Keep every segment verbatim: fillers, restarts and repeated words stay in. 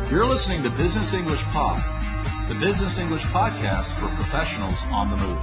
You're listening to Business English Pod, the business English podcast for professionals on the move.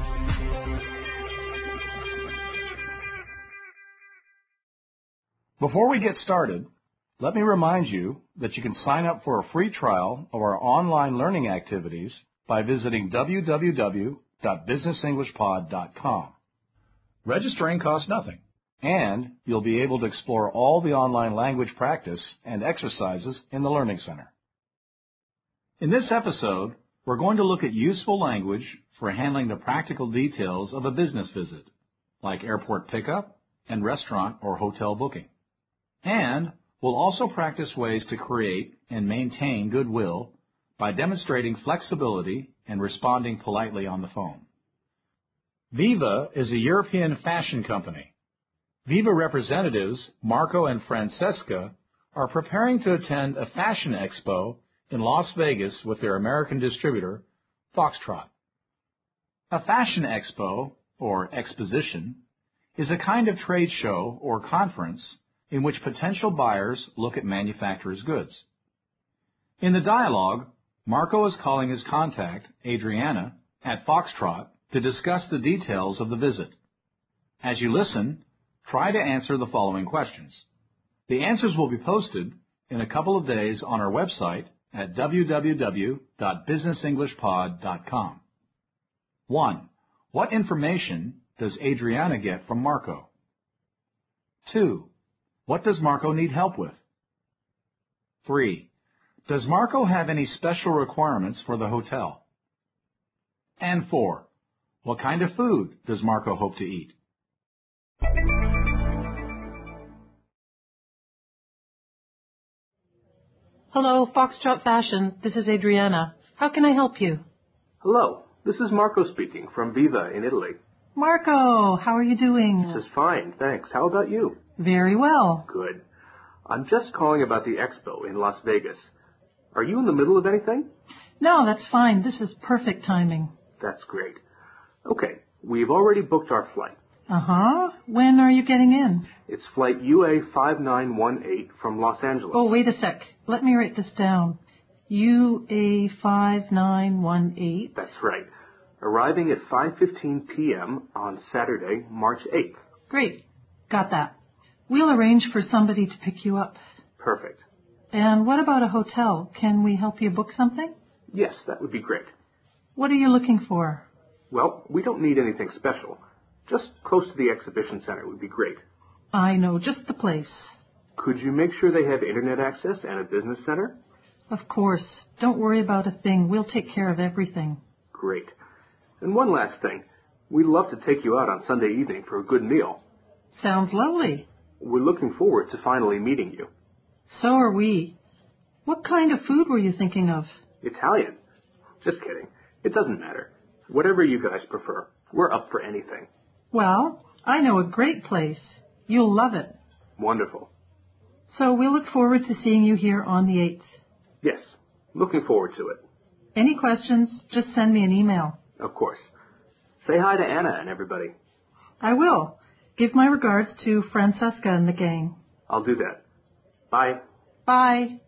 Before we get started, let me remind you that you can sign up for a free trial of our online learning activities by visiting w w w dot business english pod dot com. Registering costs nothing, and you'll be able to explore all the online language practice and exercises in the Learning Center. In this episode, we're going to look at useful language for handling the practical details of a business visit, like airport pickup and restaurant or hotel booking. And we'll also practice ways to create and maintain goodwill by demonstrating flexibility and responding politely on the phone. Viva is a European fashion company. Viva representatives Marco and Francesca are preparing to attend a fashion expo in Las Vegas with their American distributor, Foxtrot. A fashion expo, or exposition, is a kind of trade show or conference in which potential buyers look at manufacturers' goods. In the dialogue, Marco is calling his contact, Adriana, at Foxtrot to discuss the details of the visit. As you listen, try to answer the following questions. The answers will be posted in a couple of days on our website at w w w dot business english pod dot com. one. What information does Adriana get from Marco? two. What does Marco need help with? three. Does Marco have any special requirements for the hotel? And four. What kind of food does Marco hope to eat? Hello, Foxtrot Fashion. This is Adriana. How can I help you? Hello, this is Marco speaking from Viva in Italy. Marco, how are you doing? Just fine, thanks. How about you? Very well. Good. I'm just calling about the expo in Las Vegas. Are you in the middle of anything? No, that's fine. This is perfect timing. That's great. Okay, we've already booked our flight. Uh-huh. When are you getting in? It's flight U A five nine one eight from Los Angeles. Oh, wait a sec. Let me write this down. U A five nine one eight. That's right. Arriving at five fifteen p m on Saturday, March eighth. Great. Got that. We'll arrange for somebody to pick you up. Perfect. And what about a hotel? Can we help you book something? Yes, that would be great. What are you looking for? Well, we don't need anything special. Just close to the exhibition center would be great. I know just the place. Could you make sure they have internet access and a business center? Of course. Don't worry about a thing. We'll take care of everything. Great. And one last thing. We'd love to take you out on Sunday evening for a good meal. Sounds lovely. We're looking forward to finally meeting you. So are we. What kind of food were you thinking of? Italian. Just kidding. It doesn't matter. Whatever you guys prefer. We're up for anything. Well, I know a great place. You'll love it. Wonderful. So we'll look forward to seeing you here on the eighth. Yes. Looking forward to it. Any questions, just send me an email. Of course. Say hi to Anna and everybody. I will. Give my regards to Francesca and the gang. I'll do that. Bye. Bye.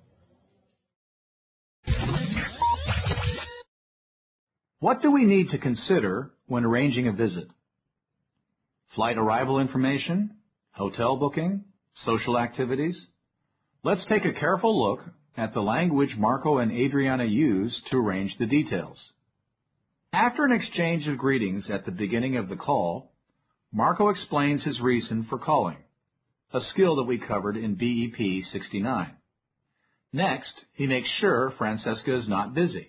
What do we need to consider when arranging a visit? Flight arrival information, hotel booking, social activities. Let's take a careful look at the language Marco and Adriana use to arrange the details. After an exchange of greetings at the beginning of the call, Marco explains his reason for calling, a skill that we covered in B E P sixty-nine. Next, he makes sure Francesca is not busy.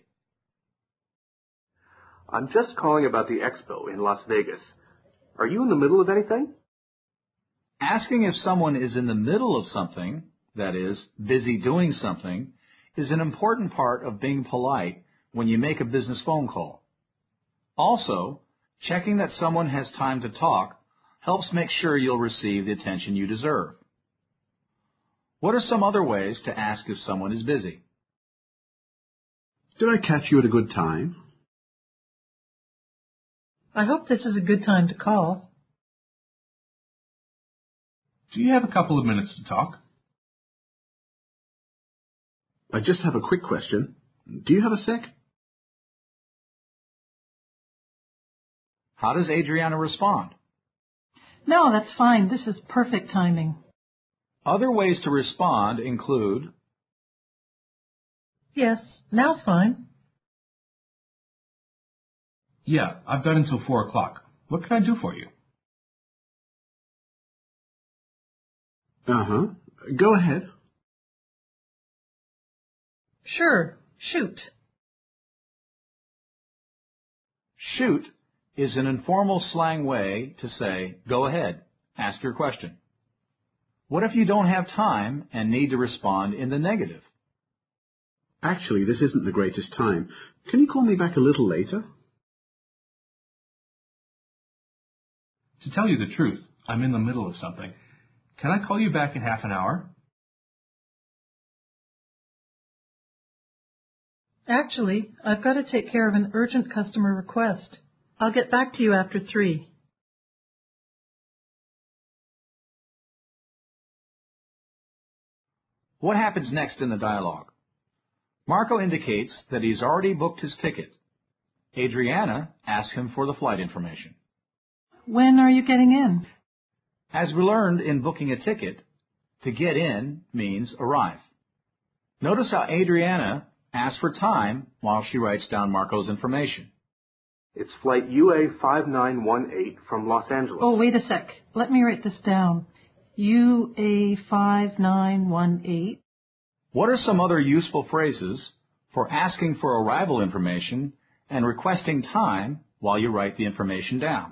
I'm just calling about the expo in Las Vegas. Are you in the middle of anything? Asking if someone is in the middle of something, that is, busy doing something, is an important part of being polite when you make a business phone call. Also, checking that someone has time to talk helps make sure you'll receive the attention you deserve. What are some other ways to ask if someone is busy? Did I catch you at a good time? I hope this is a good time to call. Do you have a couple of minutes to talk? I just have a quick question. Do you have a sec? How does Adriana respond? No, that's fine. This is perfect timing. Other ways to respond include, Yes, now's fine. Yeah, I've got until four o'clock. What can I do for you? Uh-huh. Go ahead. Sure, shoot. shoot is an informal slang way to say, go ahead, ask your question. What if you don't have time and need to respond in the negative? Actually, this isn't the greatest time. Can you call me back a little later? To tell you the truth, I'm in the middle of something. Can I call you back in half an hour? Actually, I've got to take care of an urgent customer request. I'll get back to you after three. What happens next in the dialogue? Marco indicates that he's already booked his ticket. Adriana asks him for the flight information. When are you getting in? As we learned in booking a ticket, to get in means arrive. Notice how Adriana asks for time while she writes down Marco's information. It's flight U A five nine one eight from Los Angeles. Oh, wait a sec. Let me write this down. U A five nine one eight. What are some other useful phrases for asking for arrival information and requesting time while you write the information down?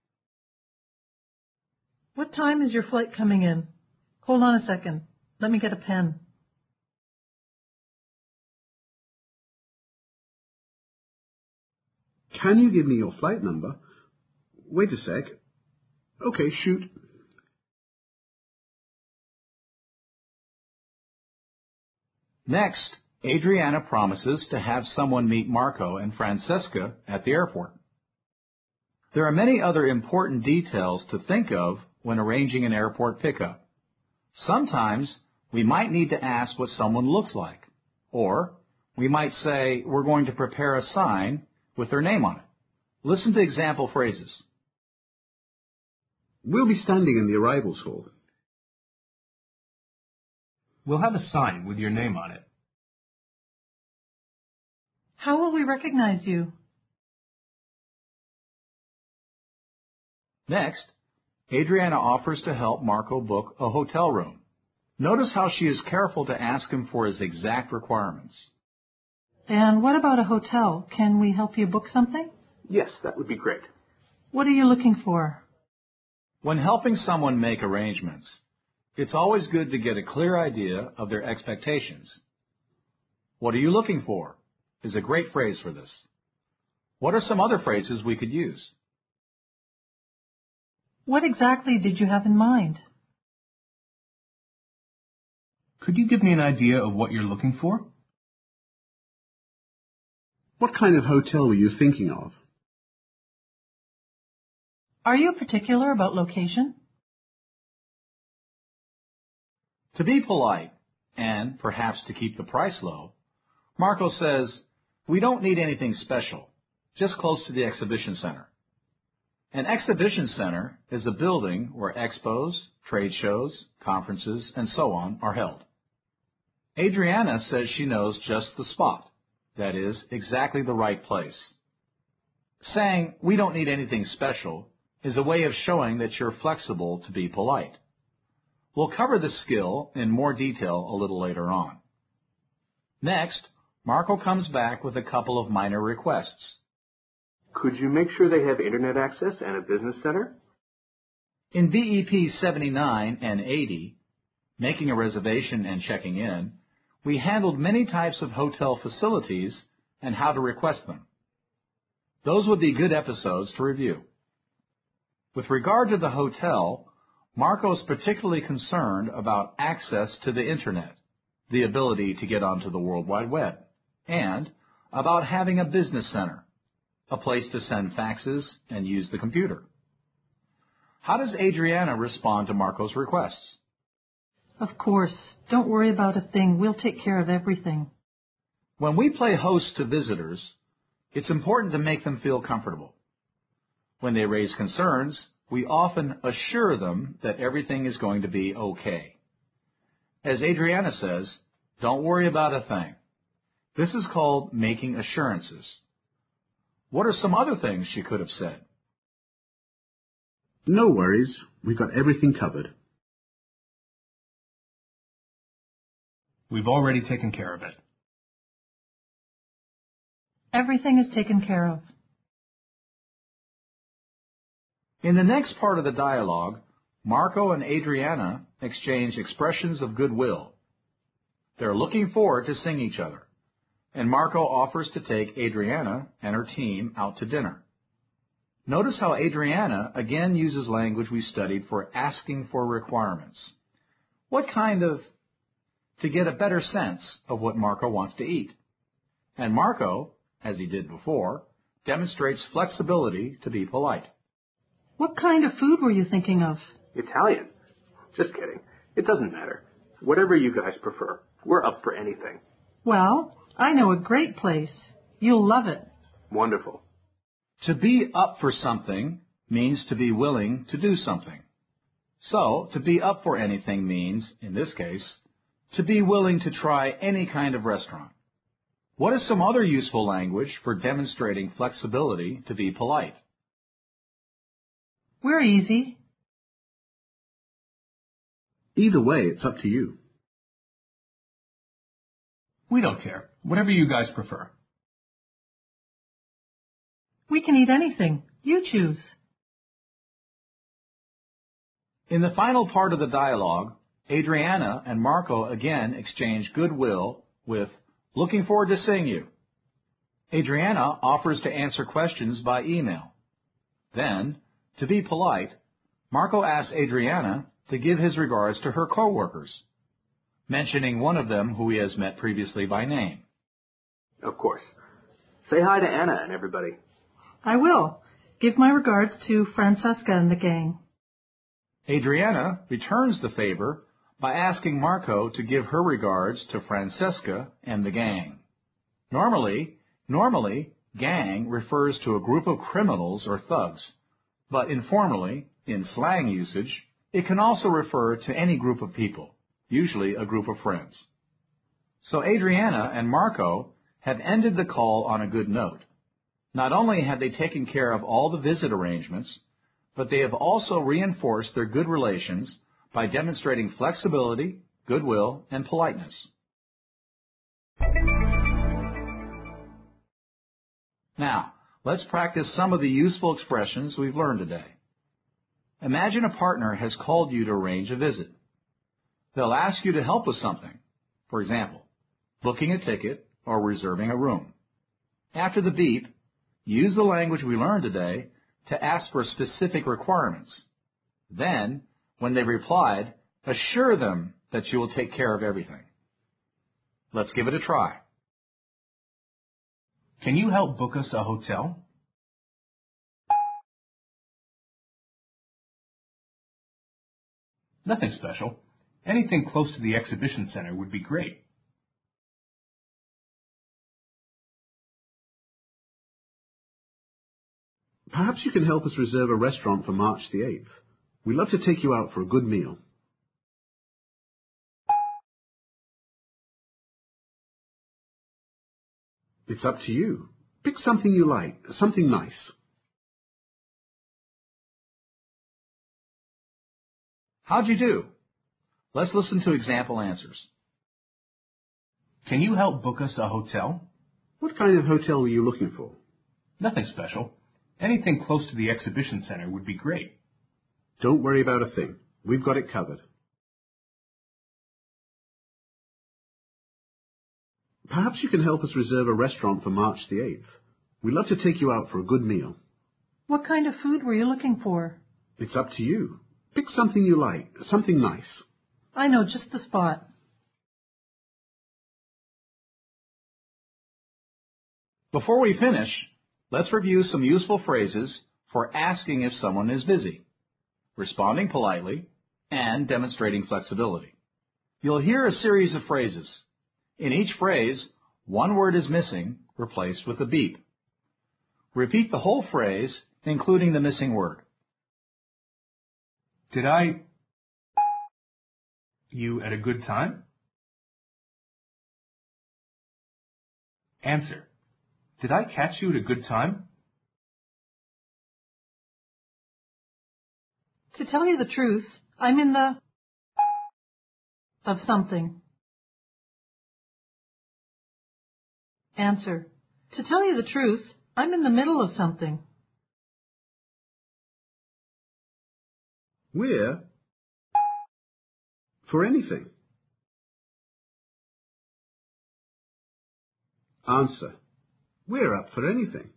What time is your flight coming in? Hold on a second. Let me get a pen. Can you give me your flight number? Wait a sec. Okay, shoot. Next, Adriana promises to have someone meet Marco and Francesca at the airport. There are many other important details to think of when arranging an airport pickup. Sometimes we might need to ask what someone looks like, or we might say we're going to prepare a sign with their name on it. Listen to example phrases. We'll be standing in the arrivals hall. We'll have a sign with your name on it. How will we recognize you? Next, Adriana offers to help Marco book a hotel room. Notice how she is careful to ask him for his exact requirements. And what about a hotel? Can we help you book something? Yes, that would be great. What are you looking for? When helping someone make arrangements, it's always good to get a clear idea of their expectations. What are you looking for is a great phrase for this. What are some other phrases we could use? What exactly did you have in mind? Could you give me an idea of what you're looking for? What kind of hotel were you thinking of? Are you particular about location? To be polite, and perhaps to keep the price low, Marco says, we don't need anything special, just close to the exhibition center. An exhibition center is a building where expos, trade shows, conferences, and so on are held. Adriana says she knows just the spot, that is, exactly the right place. Saying, we don't need anything special, is a way of showing that you're flexible to be polite. We'll cover this skill in more detail a little later on. Next, Marco comes back with a couple of minor requests. Could you make sure they have internet access and a business center? In B E P seventy-nine and eighty, making a reservation and checking in, we handled many types of hotel facilities and how to request them. Those would be good episodes to review. With regard to the hotel, Marco is particularly concerned about access to the Internet, the ability to get onto the World Wide Web, and about having a business center, a place to send faxes and use the computer. How does Adriana respond to Marco's requests? Of course. Don't worry about a thing. We'll take care of everything. When we play host to visitors, it's important to make them feel comfortable. When they raise concerns, we often assure them that everything is going to be okay. As Adriana says, don't worry about a thing. This is called making assurances. What are some other things she could have said? No worries, we've got everything covered. We've already taken care of it. Everything is taken care of. In the next part of the dialogue, Marco and Adriana exchange expressions of goodwill. They're looking forward to seeing each other, and Marco offers to take Adriana and her team out to dinner. Notice how Adriana again uses language we studied for asking for requirements. What kind of? To get a better sense of what Marco wants to eat. And Marco, as he did before, demonstrates flexibility to be polite. What kind of food were you thinking of? Italian. Just kidding. It doesn't matter. Whatever you guys prefer. We're up for anything. Well, I know a great place. You'll love it. Wonderful. To be up for something means to be willing to do something. So, to be up for anything means, in this case, to be willing to try any kind of restaurant. What is some other useful language for demonstrating flexibility to be polite? We're easy. Either way, it's up to you. We don't care. Whatever you guys prefer. We can eat anything. You choose. In the final part of the dialogue, Adriana and Marco again exchange goodwill with, looking forward to seeing you. Adriana offers to answer questions by email. Then, to be polite, Marco asks Adriana to give his regards to her coworkers, mentioning one of them who he has met previously by name. Of course. Say hi to Anna and everybody. I will. Give my regards to Francesca and the gang. Adriana returns the favor by asking Marco to give her regards to Francesca and the gang. Normally, normally, gang refers to a group of criminals or thugs, but informally, in slang usage, it can also refer to any group of people, usually a group of friends. So Adriana and Marco have ended the call on a good note. Not only have they taken care of all the visit arrangements, but they have also reinforced their good relations by demonstrating flexibility, goodwill, and politeness. Now, let's practice some of the useful expressions we've learned today. Imagine a partner has called you to arrange a visit. They'll ask you to help with something, for example, booking a ticket or reserving a room. After the beep, use the language we learned today to ask for specific requirements. Then, when they replied, assure them that you will take care of everything. Let's give it a try. Can you help book us a hotel? Nothing special. Anything close to the exhibition center would be great. Perhaps you can help us reserve a restaurant for March the eighth. We'd love to take you out for a good meal. It's up to you. Pick something you like, something nice. How'd you do? Let's listen to example answers. Can you help book us a hotel? What kind of hotel were you looking for? Nothing special. Anything close to the exhibition center would be great. Don't worry about a thing. We've got it covered. Perhaps you can help us reserve a restaurant for March the eighth. We'd love to take you out for a good meal. What kind of food were you looking for? It's up to you. Pick something you like, something nice. I know just the spot. Before we finish, let's review some useful phrases for asking if someone is busy, responding politely, and demonstrating flexibility. You'll hear a series of phrases. In each phrase, one word is missing, replaced with a beep. Repeat the whole phrase, including the missing word. Did I you at a good time? Answer. Did I catch you at a good time? To tell you the truth, I'm in the of something. Answer. To tell you the truth, I'm in the middle of something. We're for anything. Answer. We're up for anything.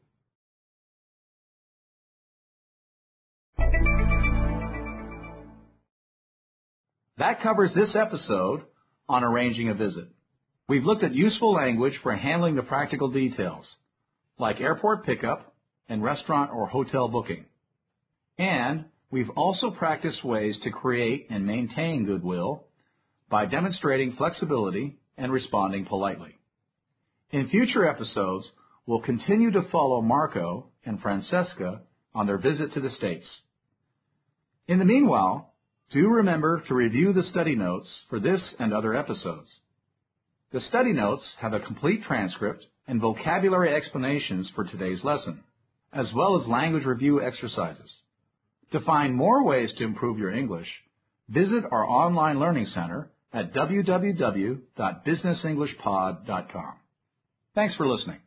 That covers this episode on arranging a visit. We've looked at useful language for handling the practical details, like airport pickup and restaurant or hotel booking. And we've also practiced ways to create and maintain goodwill by demonstrating flexibility and responding politely. In future episodes, we'll continue to follow Marco and Francesca on their visit to the States. In the meanwhile, do remember to review the study notes for this and other episodes. The study notes have a complete transcript and vocabulary explanations for today's lesson, as well as language review exercises. To find more ways to improve your English, visit our online learning center at w w w dot business english pod dot com. Thanks for listening.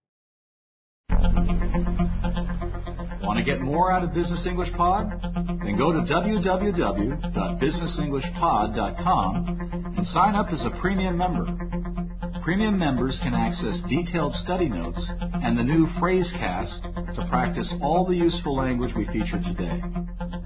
Want to get more out of Business English Pod? Then go to w w w dot business english pod dot com and sign up as a premium member. Premium members can access detailed study notes and the new Phrasecast to practice all the useful language we featured today.